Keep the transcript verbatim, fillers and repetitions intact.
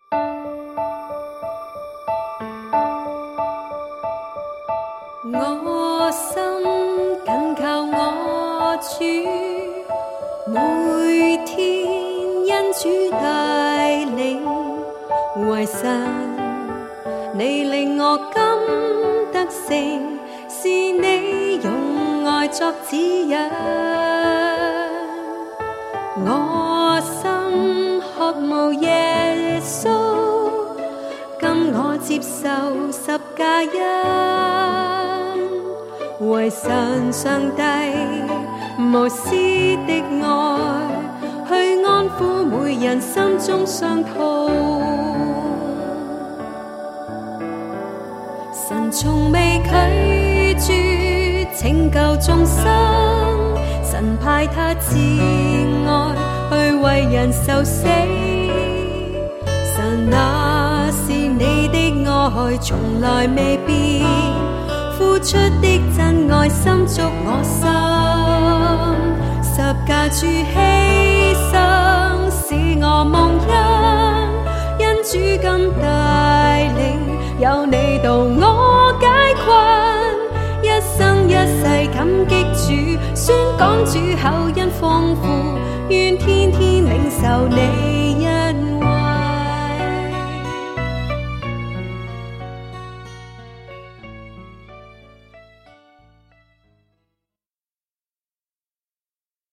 我心緊靠我主，每天因主帶領，為神你令我今得勝，是你用愛作指引。我心渴慕耶穌，今我接受十架恩，為神上帝無私的愛，去安撫每人心中傷痛。神從未拒絕拯救眾生，神派他至愛去為人受死。神那是你的愛從來未變，付出的真愛心觸我心。十架主犧牲使我蒙恩，因主今帶領，有你導我解困，一生一世感激主，宣講主厚恩豐富，願天天領受你